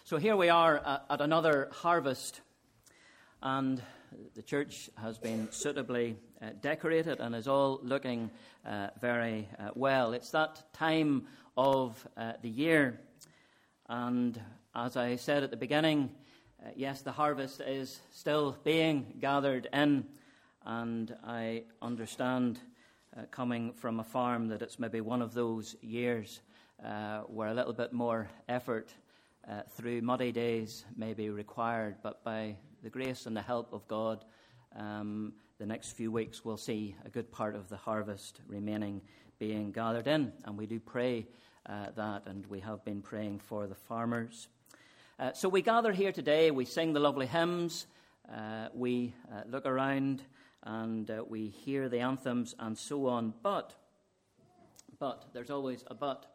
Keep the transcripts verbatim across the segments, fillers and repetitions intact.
So here we are at, at another harvest, and the church has been suitably uh, decorated and is all looking uh, very uh, well. It's that time of uh, the year, and as I said at the beginning, uh, yes, the harvest is still being gathered in, and I understand uh, coming from a farm that it's maybe one of those years uh, where a little bit more effort Uh, through muddy days may be required, but by the grace and the help of God, um, the next few weeks we'll see a good part of the harvest remaining being gathered in, and we do pray uh, that, and we have been praying for the farmers. Uh, so we gather here today, we sing the lovely hymns, uh, we uh, look around, and uh, we hear the anthems and so on, but, but, there's always a but.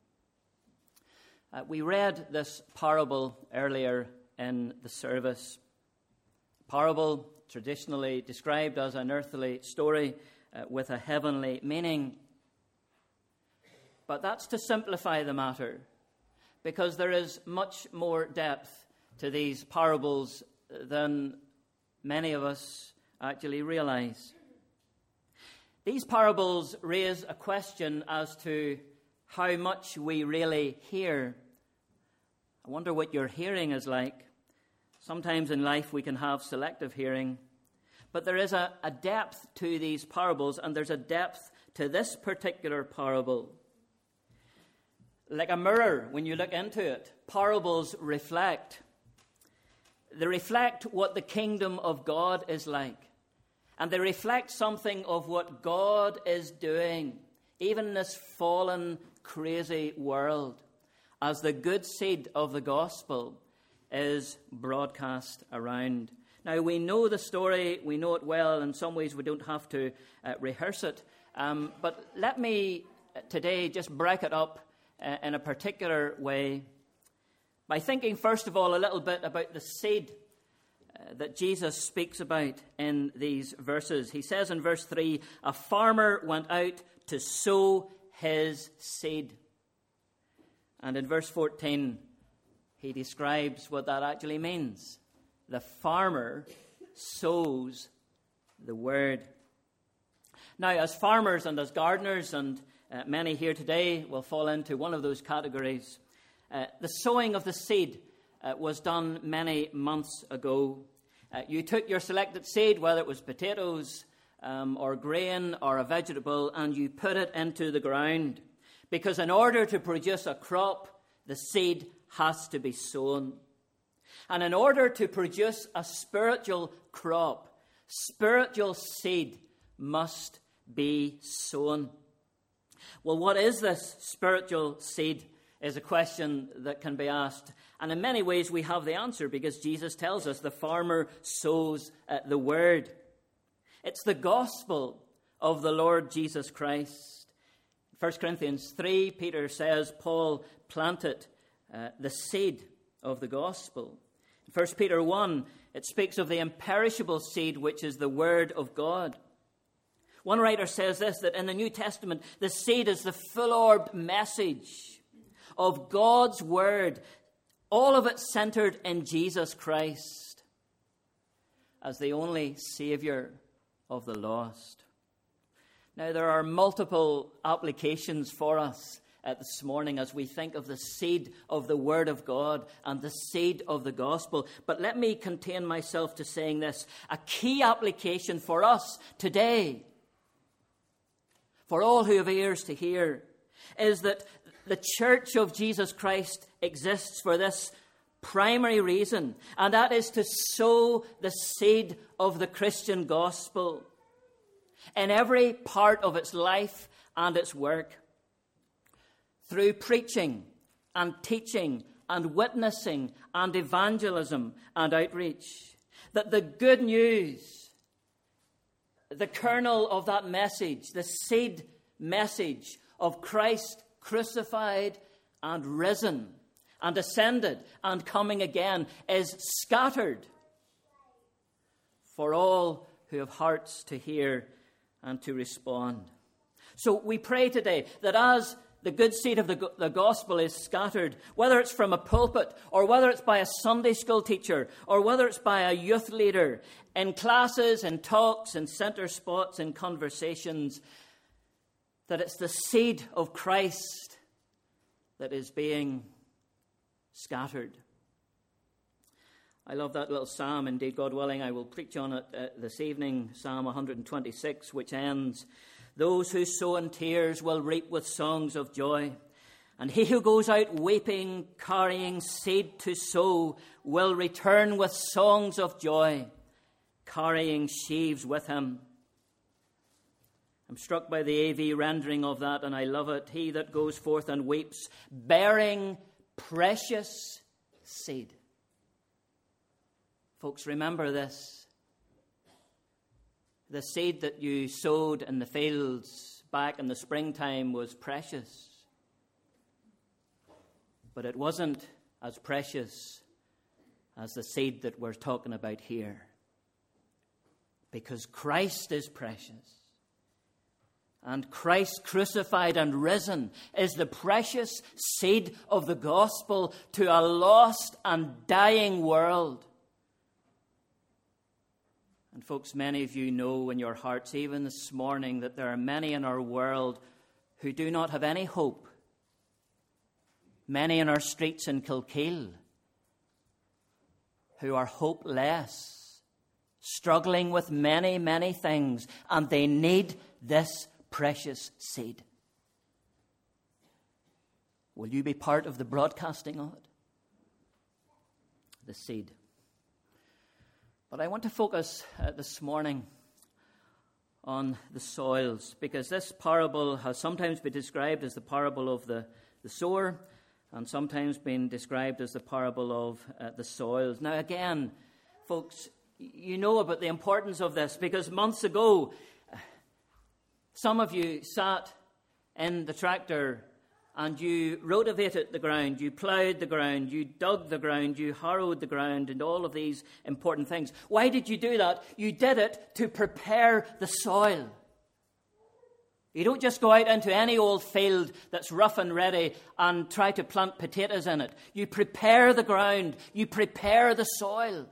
Uh, we read this parable earlier in the service. Parable, traditionally described as an earthly story uh, with a heavenly meaning. But that's to simplify the matter, because there is much more depth to these parables than many of us actually realize. These parables raise a question as to how much we really hear. I wonder what your hearing is like. Sometimes in life we can have selective hearing, but there is a, a depth to these parables, and there's a depth to this particular parable. Like a mirror, when you look into it, parables reflect. They reflect what the kingdom of God is like, and they reflect something of what God is doing, even in this fallen, crazy world, as the good seed of the gospel is broadcast around. Now, we know the story, we know it well. In some ways, we don't have to uh, rehearse it. Um, but let me today just break it up uh, in a particular way by thinking, first of all, a little bit about the seed uh, that Jesus speaks about in these verses. He says in verse three, a farmer went out to sow his seed. And in verse fourteen, he describes what that actually means. The farmer sows the word. Now, as farmers and as gardeners, and uh, many here today will fall into one of those categories, uh, the sowing of the seed uh, was done many months ago. Uh, you took your selected seed, whether it was potatoes um, or grain or a vegetable, and you put it into the ground. Because in order to produce a crop, the seed has to be sown. And in order to produce a spiritual crop, spiritual seed must be sown. Well, what is this spiritual seed is a question that can be asked. And in many ways we have the answer, because Jesus tells us the farmer sows uh, the word. It's the gospel of the Lord Jesus Christ. First Corinthians three, Peter says Paul planted uh, the seed of the gospel. In First Peter one, it speaks of the imperishable seed, which is the word of God. One writer says this, that in the New Testament, the seed is the full-orbed message of God's word, all of it centered in Jesus Christ as the only Savior of the lost. Now, there are multiple applications for us uh, this morning as we think of the seed of the Word of God and the seed of the gospel. But let me contain myself to saying this. A key application for us today, for all who have ears to hear, is that the Church of Jesus Christ exists for this primary reason, and that is to sow the seed of the Christian gospel in every part of its life and its work, through preaching and teaching and witnessing and evangelism and outreach, that the good news, the kernel of that message, the seed message of Christ crucified and risen and ascended and coming again, is scattered for all who have hearts to hear and to respond. So we pray today that as the good seed of the, the gospel is scattered, whether it's from a pulpit or whether it's by a Sunday school teacher or whether it's by a youth leader, in classes, in talks, in center spots, in conversations, that it's the seed of Christ that is being scattered. I love that little psalm. Indeed, God willing, I will preach on it uh, this evening, Psalm one twenty-six, which ends, "Those who sow in tears will reap with songs of joy, and he who goes out weeping, carrying seed to sow, will return with songs of joy, carrying sheaves with him." I'm struck by the A V rendering of that, and I love it. "He that goes forth and weeps, bearing precious seed." Folks, remember this. The seed that you sowed in the fields back in the springtime was precious. But it wasn't as precious as the seed that we're talking about here. Because Christ is precious. And Christ crucified and risen is the precious seed of the gospel to a lost and dying world. And folks, many of you know in your hearts, even this morning, that there are many in our world who do not have any hope. Many in our streets in Kilkeel who are hopeless, struggling with many, many things, and they need this precious seed. Will you be part of the broadcasting of it? The seed. But I want to focus uh, this morning on the soils, because this parable has sometimes been described as the parable of the, the sower and sometimes been described as the parable of uh, the soils. Now again, folks, you know about the importance of this, because months ago, some of you sat in the tractor and you rotavated the ground, you ploughed the ground, you dug the ground, you harrowed the ground, and all of these important things. Why did you do that? You did it to prepare the soil. You don't just go out into any old field that's rough and ready and try to plant potatoes in it. You prepare the ground, you prepare the soil.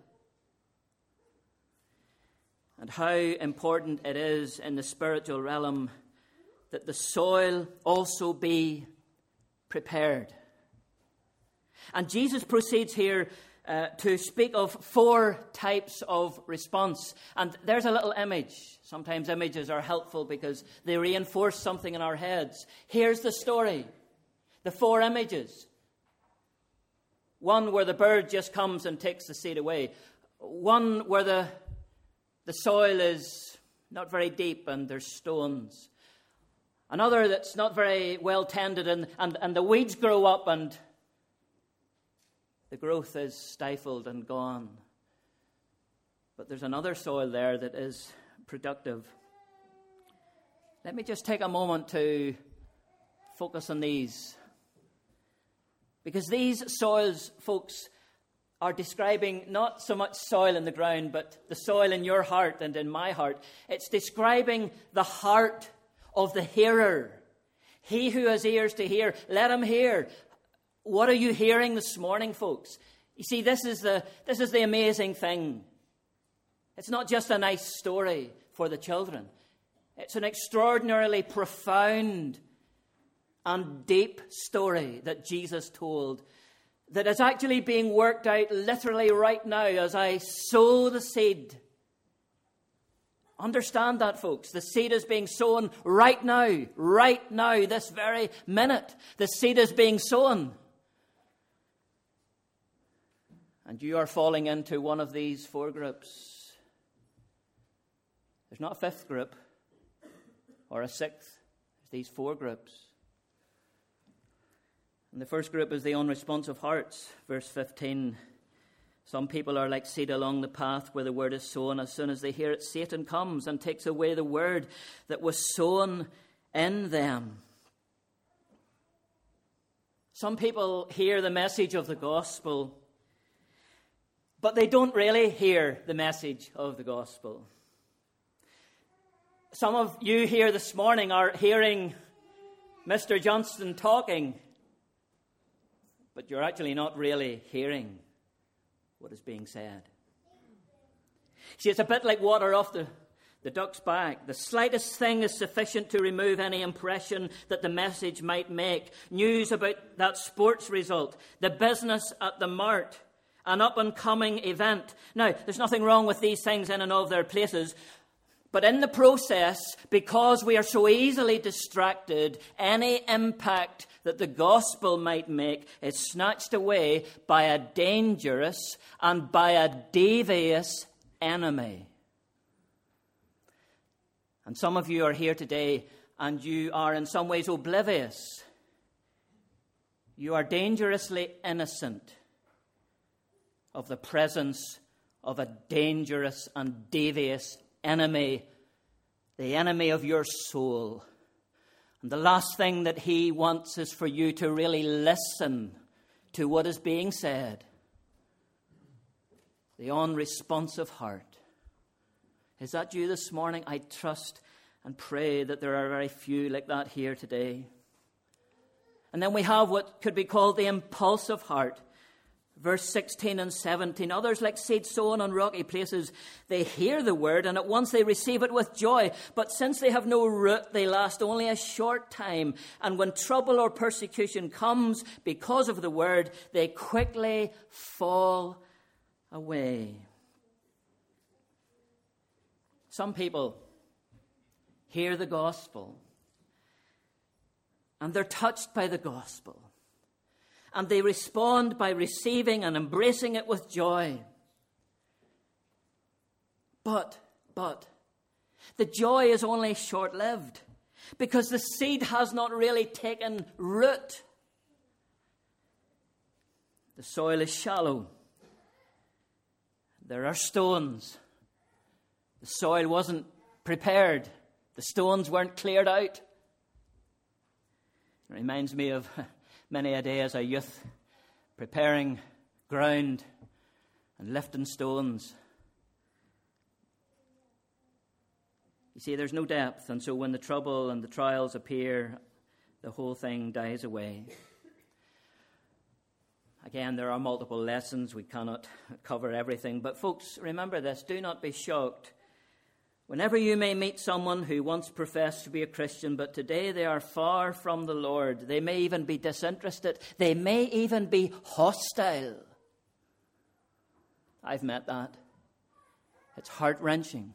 And how important it is in the spiritual realm that the soil also be prepared. And Jesus proceeds here uh, to speak of four types of response. And there's a little image. Sometimes images are helpful because they reinforce something in our heads. Here's the story. The four images. One where the bird just comes and takes the seed away. One where the, the soil is not very deep and there's stones. Another that's not very well tended, and, and, and the weeds grow up and the growth is stifled and gone. But there's another soil there that is productive. Let me just take a moment to focus on these. Because these soils, folks, are describing not so much soil in the ground, but the soil in your heart and in my heart. It's describing the heart of the hearer. He who has ears to hear, let him hear. What are you hearing this morning, folks? You see, this is the this is the amazing thing. It's not just a nice story for the children. It's an extraordinarily profound and deep story that Jesus told, that is actually being worked out literally right now as I sow the seed. Understand that, folks. The seed is being sown right now. Right now, this very minute. The seed is being sown. And you are falling into one of these four groups. There's not a fifth group or a sixth. There's these four groups. And the first group is the unresponsive hearts. Verse fifteen. Some people are like seed along the path where the word is sown. As soon as they hear it, Satan comes and takes away the word that was sown in them. Some people hear the message of the gospel, but they don't really hear the message of the gospel. Some of you here this morning are hearing Mister Johnston talking, but you're actually not really hearing what is being said. See, it's a bit like water off the, the duck's back. The slightest thing is sufficient to remove any impression that the message might make. News about that sports result, the business at the mart, an up-and-coming event. Now, there's nothing wrong with these things in and of their places, but in the process, because we are so easily distracted, any impact that the gospel might make is snatched away by a dangerous and by a devious enemy. And some of you are here today and you are in some ways oblivious. You are dangerously innocent of the presence of a dangerous and devious enemy, the enemy of your soul. And the last thing that he wants is for you to really listen to what is being said. The unresponsive heart. Is that you this morning? I trust and pray that there are very few like that here today. And then we have what could be called the impulsive heart. Verse sixteen and seventeen, others like seed sown on rocky places, they hear the word and at once they receive it with joy. But since they have no root, they last only a short time. And when trouble or persecution comes because of the word, they quickly fall away. Some people hear the gospel and they're touched by the gospel. And they respond by receiving and embracing it with joy. But, but, the joy is only short-lived because the seed has not really taken root. The soil is shallow. There are stones. The soil wasn't prepared. The stones weren't cleared out. It reminds me of many a day as a youth, preparing ground and lifting stones. You see, there's no depth, and so when the trouble and the trials appear, the whole thing dies away. Again, there are multiple lessons. We cannot cover everything. But folks, remember this. Do not be shocked. Whenever you may meet someone who once professed to be a Christian, but today they are far from the Lord, they may even be disinterested. They may even be hostile. I've met that. It's heart-wrenching.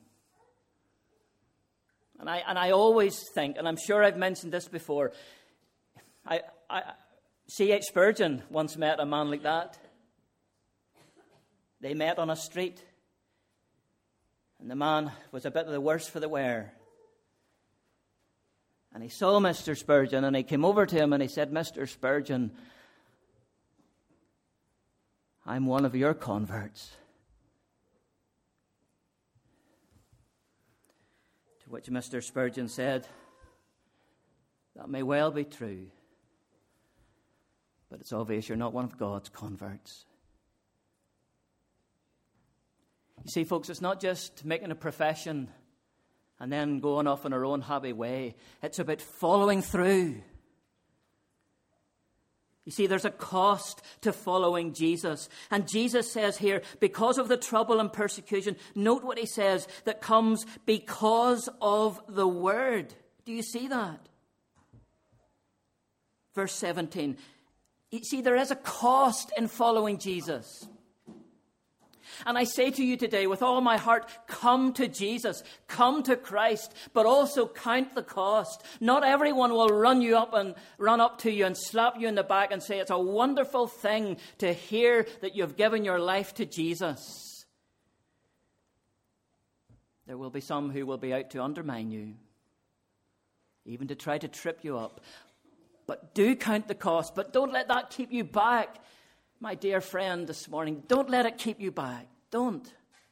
And I and I always think, and I'm sure I've mentioned this before, I, I C H Spurgeon once met a man like that. They met on a street. And the man was a bit of the worse for the wear. And he saw Mister Spurgeon and he came over to him and he said, Mister Spurgeon, I'm one of your converts. To which Mister Spurgeon said, that may well be true, but it's obvious you're not one of God's converts. You see, folks, it's not just making a profession and then going off in our own happy way. It's about following through. You see, there's a cost to following Jesus. And Jesus says here, because of the trouble and persecution, note what he says, that comes because of the word. Do you see that? Verse seventeen. You see, there is a cost in following Jesus. And I say to you today, with all my heart, come to Jesus, come to Christ, but also count the cost. Not everyone will run you up and run up to you and slap you in the back and say it's a wonderful thing to hear that you've given your life to Jesus. There will be some who will be out to undermine you, even to try to trip you up. But do count the cost, but don't let that keep you back. My dear friend this morning, don't let it keep you back. Don't.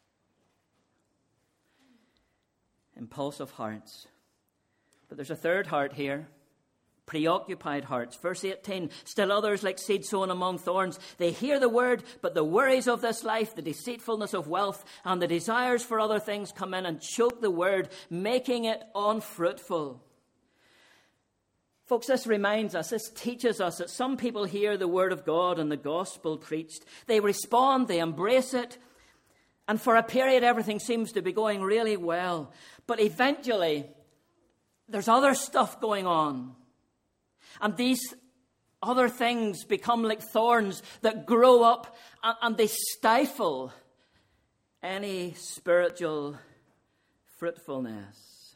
Impulsive hearts. But there's a third heart here. Preoccupied hearts. Verse eighteen. Still others like seed sown among thorns. They hear the word, but the worries of this life, the deceitfulness of wealth, and the desires for other things come in and choke the word, making it unfruitful. Folks, this reminds us, this teaches us that some people hear the word of God and the gospel preached. They respond, they embrace it, and for a period everything seems to be going really well. But eventually, there's other stuff going on. And these other things become like thorns that grow up and, and they stifle any spiritual fruitfulness.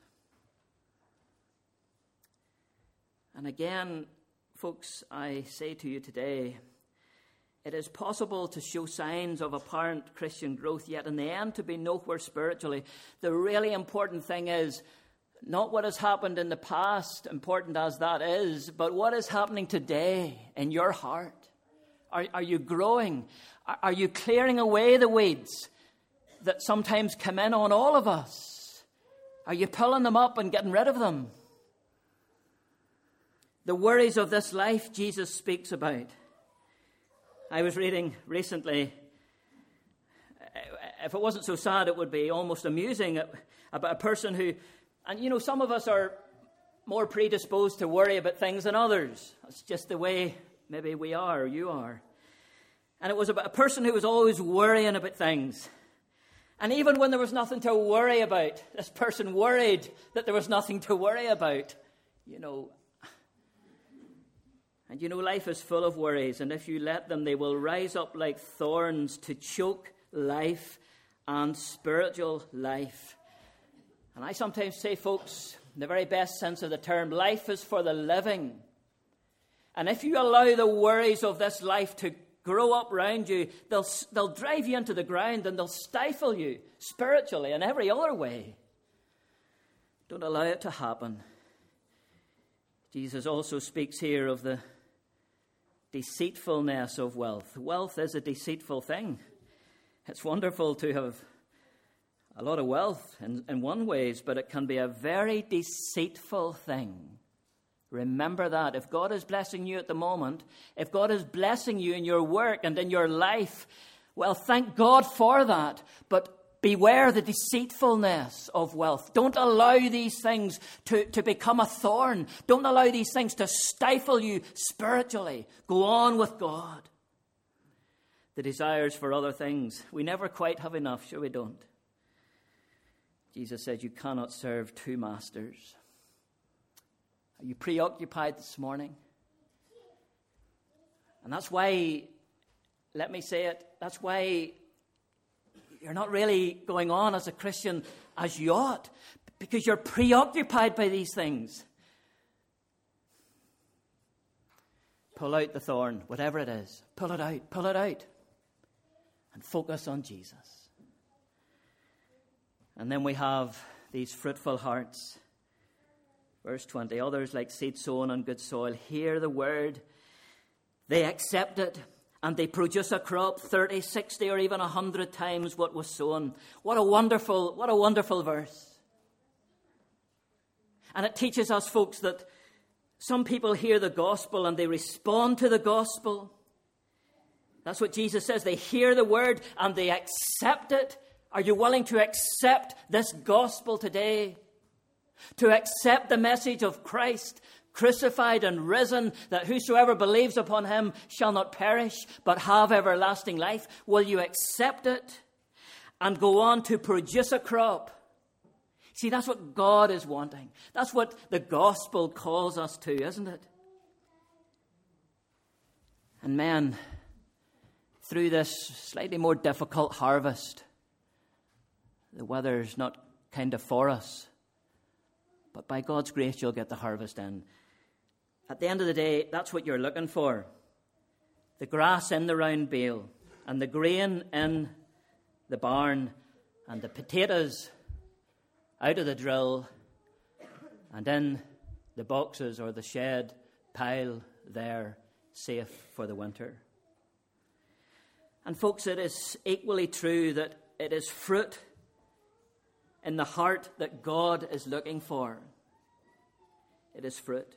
And again, folks, I say to you today, it is possible to show signs of apparent Christian growth, yet in the end to be nowhere spiritually. The really important thing is not what has happened in the past, important as that is, but what is happening today in your heart. Are, are you growing? Are, are you clearing away the weeds that sometimes come in on all of us? Are you pulling them up and getting rid of them? The worries of this life Jesus speaks about. I was reading recently, if it wasn't so sad, it would be almost amusing, about a person who, and you know, some of us are more predisposed to worry about things than others. It's just the way maybe we are, or you are. And it was about a person who was always worrying about things. And even when there was nothing to worry about, this person worried that there was nothing to worry about. You know, and you know, life is full of worries, and if you let them, they will rise up like thorns to choke life and spiritual life. And I sometimes say, folks, in the very best sense of the term, life is for the living. And if you allow the worries of this life to grow up around you, they'll, they'll drive you into the ground and they'll stifle you spiritually and every other way. Don't allow it to happen. Jesus also speaks here of the deceitfulness of wealth. Wealth is a deceitful thing. It's wonderful to have a lot of wealth in, in one ways, but it can be a very deceitful thing. Remember that. If God is blessing you at the moment, if God is blessing you in your work and in your life, well, thank God for that. But beware the deceitfulness of wealth. Don't allow these things to, to become a thorn. Don't allow these things to stifle you spiritually. Go on with God. The desires for other things. We never quite have enough, sure we don't. Jesus said you cannot serve two masters. Are you preoccupied this morning? And that's why, let me say it, that's why you're not really going on as a Christian as you ought, because you're preoccupied by these things. Pull out the thorn, whatever it is. Pull it out, pull it out. And focus on Jesus. And then we have these fruitful hearts. Verse twenty, others like seed sown on good soil hear the word, they accept it, and they produce a crop thirty, sixty, or even one hundred times what was sown. What a wonderful, what a wonderful verse. And it teaches us, folks, that some people hear the gospel and they respond to the gospel. That's what Jesus says. They hear the word and they accept it. Are you willing to accept this gospel today? To accept the message of Christ, crucified and risen, that whosoever believes upon him shall not perish, but have everlasting life. Will you accept it and go on to produce a crop? See, that's what God is wanting. That's what the gospel calls us to, isn't it? And men, through this slightly more difficult harvest, the weather's not kind of for us, but by God's grace, you'll get the harvest in. At the end of the day, that's what you're looking for. The grass in the round bale, and the grain in the barn, and the potatoes out of the drill, and in the boxes or the shed pile there, safe for the winter. And folks, it is equally true that it is fruit in the heart that God is looking for. It is fruit.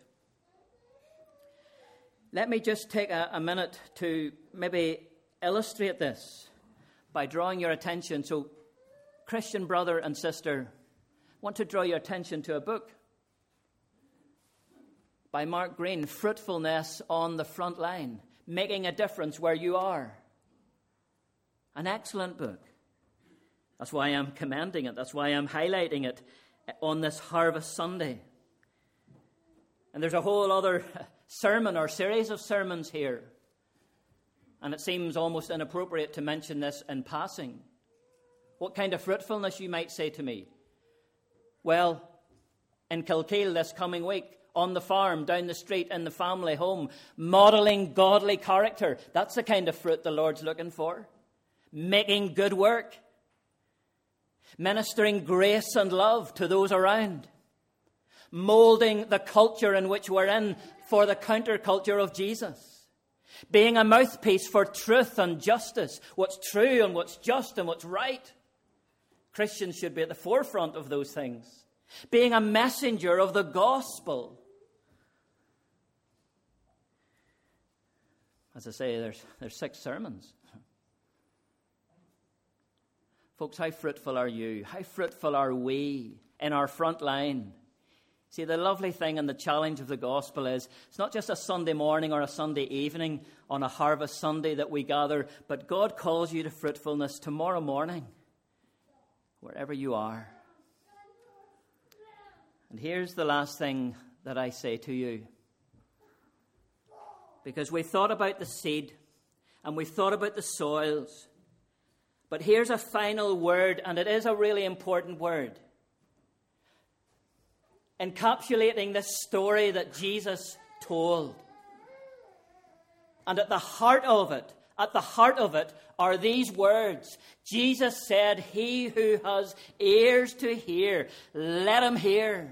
Let me just take a, a minute to maybe illustrate this by drawing your attention. So, Christian brother and sister, I want to draw your attention to a book. by Mark Green, Fruitfulness on the Front Line, Making a Difference Where You Are. An excellent book. That's why I'm commending it. That's why I'm highlighting it on this Harvest Sunday. And there's a whole other sermon or series of sermons here. And it seems almost inappropriate to mention this in passing. What kind of fruitfulness, you might say to me? Well, in Kilkeel this coming week, on the farm, down the street, in the family home, modelling godly character. That's the kind of fruit the Lord's looking for. Making good work. Ministering grace and love to those around. Moulding the culture in which we're in for the counterculture of Jesus. Being a mouthpiece for truth and justice. What's true and what's just and what's right. Christians should be at the forefront of those things. Being a messenger of the gospel. As I say, there's, there's six sermons. Folks, how fruitful are you? How fruitful are we in our front line? See, the lovely thing and the challenge of the gospel is it's not just a Sunday morning or a Sunday evening on a Harvest Sunday that we gather, but God calls you to fruitfulness tomorrow morning, wherever you are. And here's the last thing that I say to you. Because we've thought about the seed and we've thought about the soils. But here's a final word, and it is a really important word. Encapsulating this story that Jesus told. And at the heart of it, at the heart of it are these words. Jesus said, "He who has ears to hear, let him hear."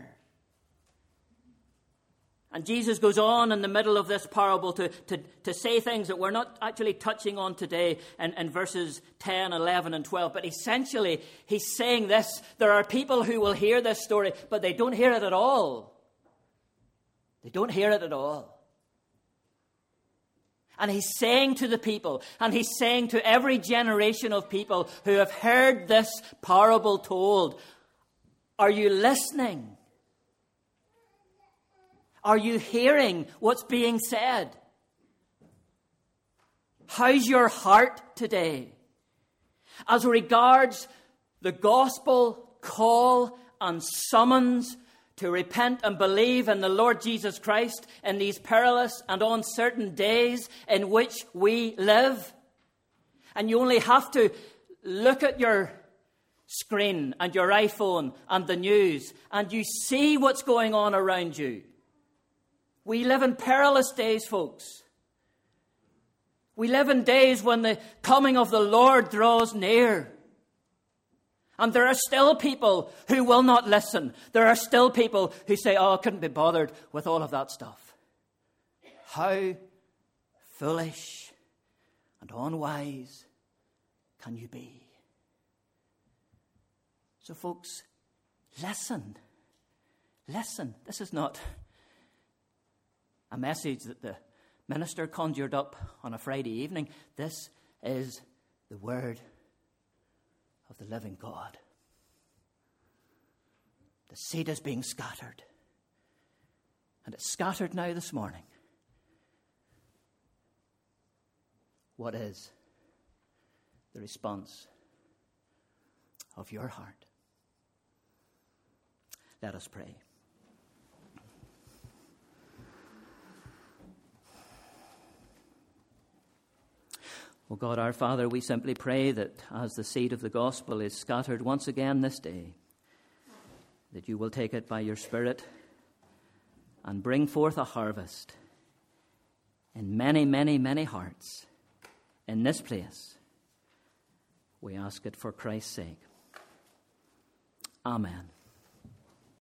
And Jesus goes on in the middle of this parable to, to, to say things that we're not actually touching on today in, in verses ten, eleven, and twelve. But essentially, he's saying this. There are people who will hear this story, but they don't hear it at all. They don't hear it at all. And he's saying to the people, and he's saying to every generation of people who have heard this parable told, are you listening? Are you hearing what's being said? How's your heart today? As regards the gospel call and summons to repent and believe in the Lord Jesus Christ in these perilous and uncertain days in which we live. And you only have to look at your screen and your iPhone and the news, and you see what's going on around you. We live in perilous days, folks. We live in days when the coming of the Lord draws near. And there are still people who will not listen. There are still people who say, oh, I couldn't be bothered with all of that stuff. How foolish and unwise can you be? So, folks, listen. Listen. This is not a message that the minister conjured up on a Friday evening. This is the word of the living God. The seed is being scattered. And it's scattered now this morning. What is the response of your heart? Let us pray. O God, our Father, we simply pray that as the seed of the gospel is scattered once again this day, that you will take it by your Spirit and bring forth a harvest in many, many, many hearts in this place. We ask it for Christ's sake. Amen.